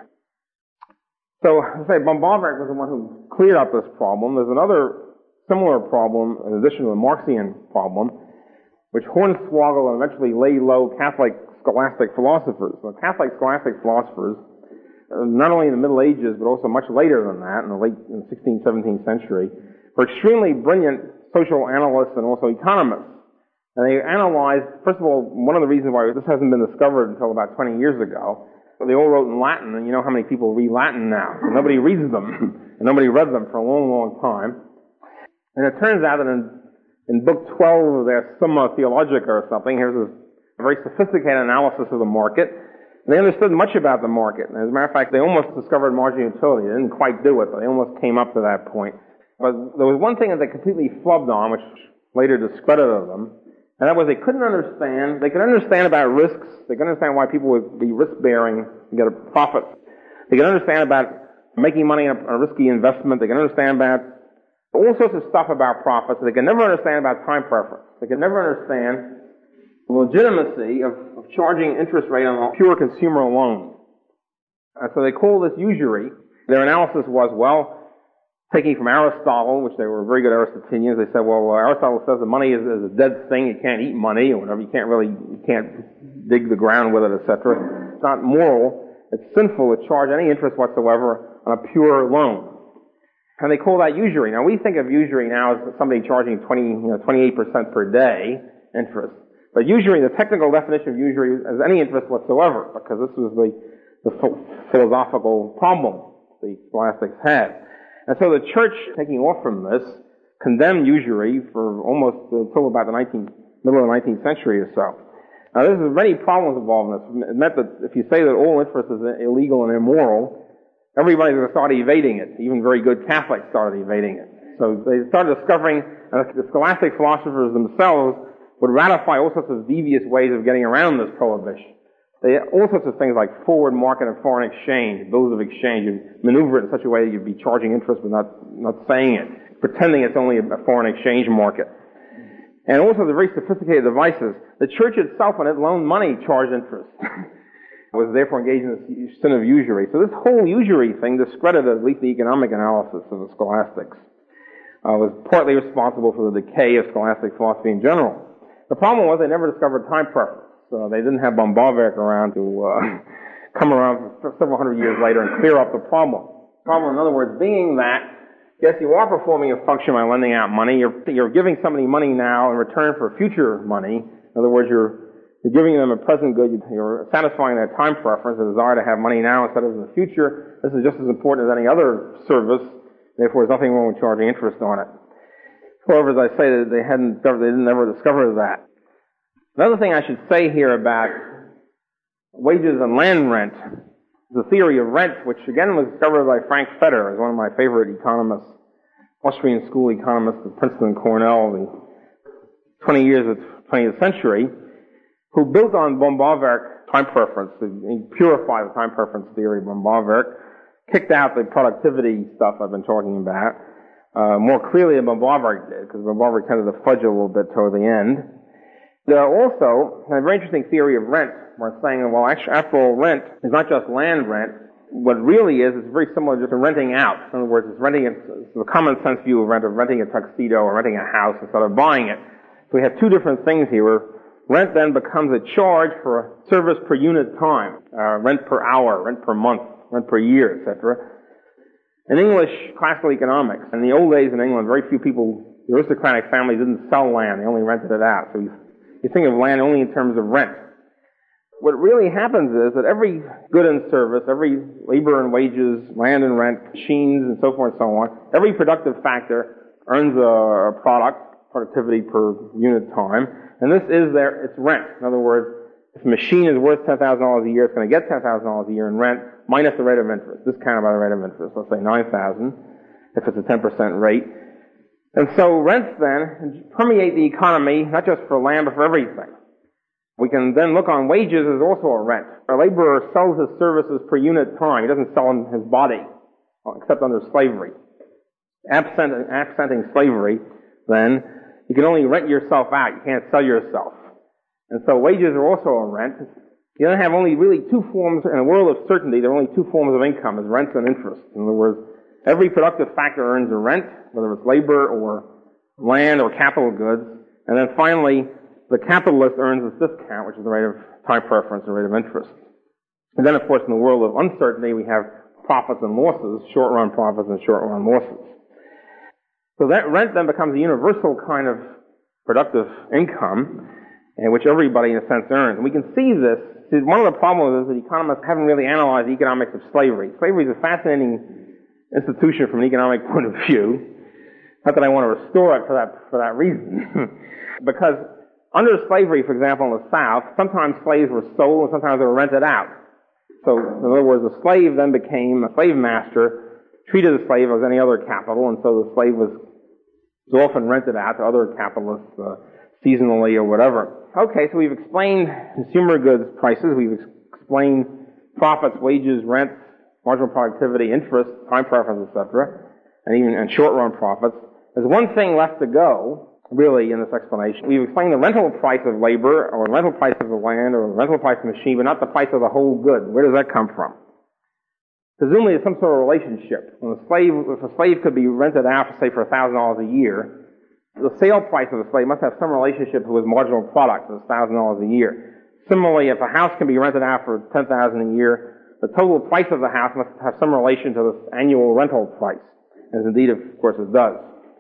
So, as I say, von Böhm-Bawerk was the one who cleared up this problem. There's another similar problem, in addition to the Marxian problem, which Hornswoggle and eventually lay-low Catholic scholastic philosophers. So Catholic scholastic philosophers, uh, not only in the Middle Ages, but also much later than that, in the late in the sixteenth, seventeenth century, were extremely brilliant social analysts and also economists. And they analyzed, first of all, one of the reasons why this hasn't been discovered until about twenty years ago, they all wrote in Latin, and you know how many people read Latin now. So nobody reads them, and nobody read them for a long, long time. And it turns out that in, in book twelve of their Summa Theologica or something, here's a, a very sophisticated analysis of the market. And they understood much about the market. And as a matter of fact, they almost discovered marginal utility. They didn't quite do it, but they almost came up to that point. But there was one thing that they completely flubbed on, which later discredited them, and that was they couldn't understand, they could understand about risks, they could understand why people would be risk-bearing and get a profit. They could understand about making money on a risky investment, they could understand about all sorts of stuff about profits, they could never understand about time preference. They could never understand the legitimacy of, of charging interest rate on a pure consumer loan. Uh, so they call this usury. Their analysis was, well, taking from Aristotle, which they were very good Aristotelians, they said, well, Aristotle says the money is, is a dead thing, you can't eat money, or whatever, you can't really, you can't dig the ground with it, et cetera. It's not moral, it's sinful to charge any interest whatsoever on a pure loan. And they call that usury. Now we think of usury now as somebody charging twenty, you know, twenty-eight percent per day interest. But usury, the technical definition of usury is any interest whatsoever, because this was the, the philosophical problem the scholastics had. And so the church, taking off from this, condemned usury for almost until about the nineteen middle of the nineteenth century or so. Now, there's many problems involved in this. It meant that if you say that all interest is illegal and immoral, everybody's going to start evading it. Even very good Catholics started evading it. So they started discovering, and the scholastic philosophers themselves would ratify all sorts of devious ways of getting around this prohibition. They all sorts of things like forward market and foreign exchange, bills of exchange. You'd maneuver it in such a way that you'd be charging interest but not, not saying it, pretending it's only a foreign exchange market. And also the very sophisticated devices. The church itself, when it loaned money, charged interest. Was therefore engaged in the sin of usury. So this whole usury thing discredited at least the economic analysis of the scholastics. Uh, was partly responsible for the decay of scholastic philosophy in general. The problem was they never discovered time preference. So they didn't have von Bauwerk around to uh, come around for several hundred years later and clear up the problem. The problem, in other words, being that yes, you are performing a function by lending out money. You're, you're giving somebody money now in return for future money. In other words, you're, you're giving them a present good. You're satisfying their time preference, a desire to have money now instead of in the future. This is just as important as any other service. Therefore, there's nothing wrong with charging interest on it. However, as I say, they hadn't, they didn't ever discover that. Another thing I should say here about wages and land rent, the theory of rent, which again was discovered by Frank Fetter, as one of my favorite economists, Austrian school economist at Princeton and Cornell, the twenty years of the twentieth century, who built on von Bauwerk time preference. He purified the time preference theory of von Bauwerk, kicked out the productivity stuff I've been talking about, uh, more clearly than von Bauwerk did, because von Bauwerk tended to fudge a little bit toward the end. There are also a very interesting theory of rent, where it's saying, well, actually, after all, rent is not just land rent. What it really is, it's very similar just to renting out. In other words, it's renting it, it's the common sense view of rent, of renting a tuxedo or renting a house instead of buying it. So we have two different things here, where rent then becomes a charge for a service per unit time, uh, rent per hour, rent per month, rent per year, et cetera. In English classical economics, in the old days in England, very few people, the aristocratic families didn't sell land, they only rented it out. So you, you think of land only in terms of rent. What really happens is that every good and service, every labor and wages, land and rent, machines and so forth and so on, every productive factor earns a, a product, productivity per unit time, and this is their, it's rent. In other words, if a machine is worth ten thousand dollars a year, it's going to get ten thousand dollars a year in rent, minus the rate of interest, discounted by the rate of interest. Let's say nine thousand dollars, if it's a ten percent rate. And so rents then permeate the economy, not just for land, but for everything. We can then look on wages as also a rent. A laborer sells his services per unit time. He doesn't sell his body, except under slavery. Absent, absenting slavery, then, you can only rent yourself out. You can't sell yourself. And so wages are also a rent. You don't have only really two forms, in a world of certainty, there are only two forms of income, is rent and interest. In other words, every productive factor earns a rent, whether it's labor or land or capital goods. And then finally, the capitalist earns this discount, which is the rate of time preference and rate of interest. And then, of course, in the world of uncertainty, we have profits and losses, short-run profits and short-run losses. So that rent then becomes a universal kind of productive income, in which everybody, in a sense, earns. And we can see this. See, one of the problems is that economists haven't really analyzed the economics of slavery. Slavery is a fascinating institution from an economic point of view. Not that I want to restore it for that for that reason, because under slavery, for example, in the South, sometimes slaves were sold and sometimes they were rented out. So, in other words, the slave then became a slave master, treated the slave as any other capital, and so the slave was, was often rented out to other capitalists uh, seasonally or whatever. Okay, so we've explained consumer goods prices, we've explained profits, wages, rent, marginal productivity, interest, time preference, et cetera, and even and short-run profits. There's one thing left to go, really, in this explanation. We've explained the rental price of labor, or the rental price of the land, or the rental price of the machine, but not the price of the whole good. Where does that come from? Presumably, it's some sort of relationship. When a slave, if a slave could be rented out, say, for one thousand dollars a year, the sale price of the slave must have some relationship to his marginal product, of one thousand dollars a year. Similarly, if a house can be rented out for ten thousand dollars a year, the total price of the house must have some relation to the annual rental price, as indeed, of course, it does.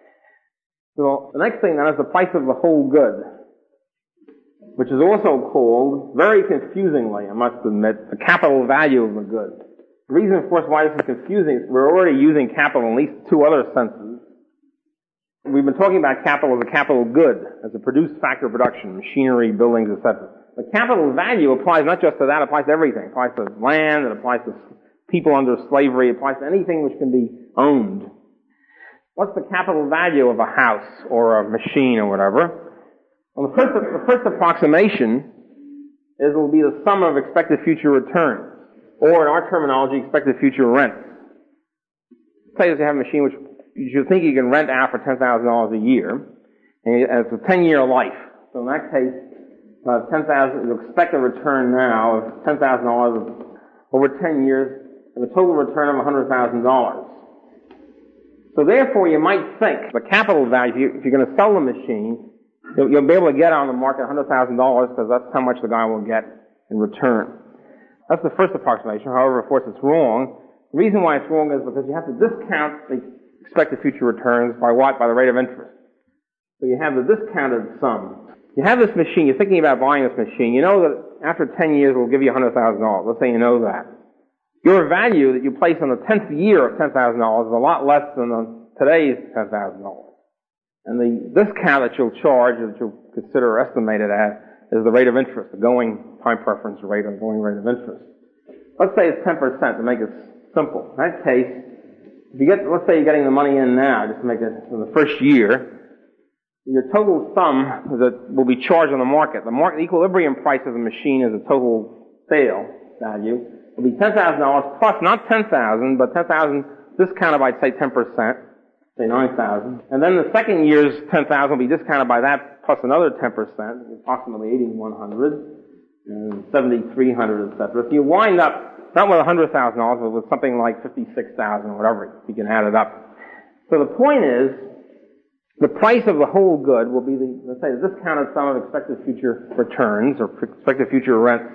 So the next thing then is the price of the whole good, which is also called, very confusingly, I must admit, the capital value of the good. The reason, of course, why this is confusing is we're already using capital in at least two other senses. We've been talking about capital as a capital good, as a produced factor of production, machinery, buildings, et cetera. But capital value applies not just to that, it applies to everything. It applies to land, it applies to people under slavery, it applies to anything which can be owned. What's the capital value of a house or a machine or whatever? Well, the first, the first approximation is it will be the sum of expected future returns, or in our terminology, expected future rent. Say that you have a machine which you think you can rent out for ten thousand dollars a year, and it's a ten-year life. So in that case, uh, ten thousand dollars, you expect a return now of ten thousand dollars over ten years, and a total return of one hundred thousand dollars. So therefore, you might think the capital value, if you're going to sell the machine, you'll, you'll be able to get on the market one hundred thousand dollars because that's how much the guy will get in return. That's the first approximation. However, of course, it's wrong. The reason why it's wrong is because you have to discount the expected future returns by what? By the rate of interest. So you have the discounted sum. You have this machine, you're thinking about buying this machine, you know that after ten years it will give you one hundred thousand dollars. Let's say you know that. Your value that you place on the tenth year of ten thousand dollars is a lot less than on today's ten thousand dollars. And the discount that you'll charge, that you'll consider or estimate it at, is the rate of interest, the going time preference rate or going rate of interest. Let's say it's ten percent to make it simple. In that case, if you get, let's say you're getting the money in now, just to make it for the first year, your total sum that will be charged on the market, the market, the equilibrium price of the machine is a total sale value, will be ten thousand dollars plus not ten thousand dollars, but ten thousand dollars discounted by, say, ten percent, say nine thousand dollars. And then the second year's ten thousand dollars will be discounted by that plus another ten percent, approximately eighty-one hundred dollars, and seventy-three hundred dollars, et cetera. If you wind up not with one hundred thousand dollars, but with something like fifty-six thousand dollars, whatever, you can add it up. So the point is, the price of the whole good will be the, let's say, the discounted sum of expected future returns or expected future rents.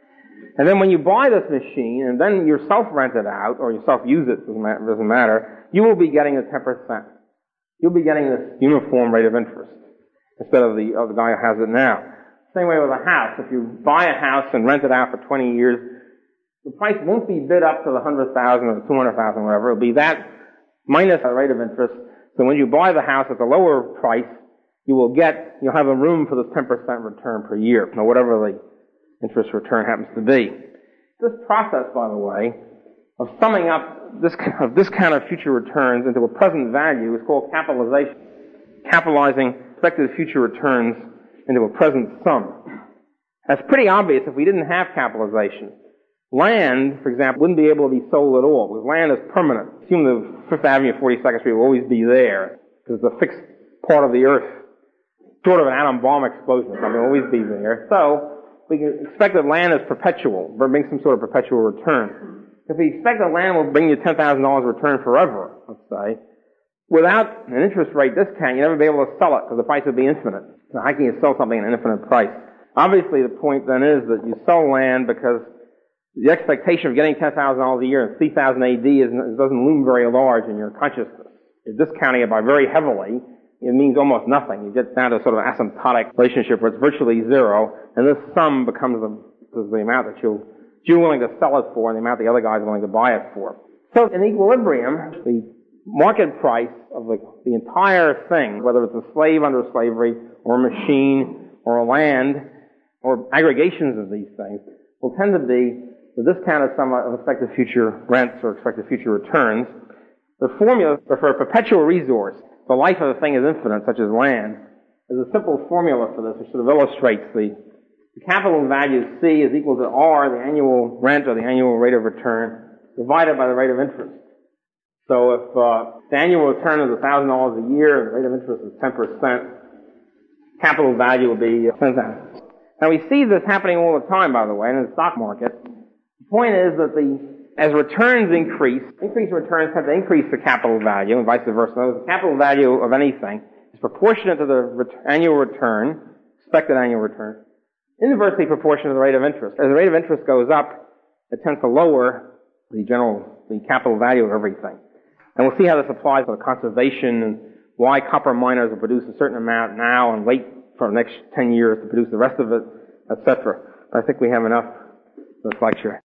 And then when you buy this machine and then yourself rent it out or yourself use it, doesn't matter, you will be getting the ten percent. You'll be getting this uniform rate of interest instead of the, of the guy who has it now. Same way with a house. If you buy a house and rent it out for twenty years, the price won't be bid up to the one hundred thousand dollars or the two hundred thousand dollars, whatever. It'll be that minus the rate of interest. So when you buy the house at the lower price, you will get, you'll have a room for this ten percent return per year, or whatever the interest return happens to be. This process, by the way, of summing up this of discounted future returns into a present value is called capitalization. Capitalizing expected future returns into a present sum. That's pretty obvious if we didn't have capitalization. Land, for example, wouldn't be able to be sold at all, because land is permanent. Assume the Fifth Avenue and forty-second Street will always be there, because it's a fixed part of the earth. Short of an atom bomb explosion, it will always be there. So, we can expect that land is perpetual, or bring some sort of perpetual return. If we expect that land will bring you ten thousand dollars return forever, let's say, without an interest rate discount, you'll never be able to sell it, because the price would be infinite. So how can you sell something at an infinite price? Obviously, the point then is that you sell land because the expectation of getting ten thousand dollars a year in three thousand A D is, doesn't loom very large in your consciousness. You're discounting it by very heavily. It means almost nothing. You get down to sort of an asymptotic relationship where it's virtually zero, and this sum becomes the, the amount that you'll, you're willing to sell it for and the amount the other guy's willing to buy it for. So in equilibrium, the market price of the, the entire thing, whether it's a slave under slavery or a machine or a land or aggregations of these things, will tend to be the discounted sum of expected future rents or expected future returns. The formula for a perpetual resource, the life of the thing is infinite, such as land, is a simple formula for this, which sort of illustrates the, the capital value C is equal to R, the annual rent or the annual rate of return, divided by the rate of interest. So if uh, the annual return is one thousand dollars a year and the rate of interest is ten percent, capital value will be ten thousand dollars. Now we see this happening all the time, by the way, in the stock market. The point is that the as returns increase, increased returns tend to increase the capital value, and vice versa. The capital value of anything is proportionate to the ret- annual return, expected annual return, inversely proportionate to the rate of interest. As the rate of interest goes up, it tends to lower the general, the capital value of everything. And we'll see how this applies to the conservation and why copper miners will produce a certain amount now and wait for the next ten years to produce the rest of it, et cetera. I think we have enough for this lecture.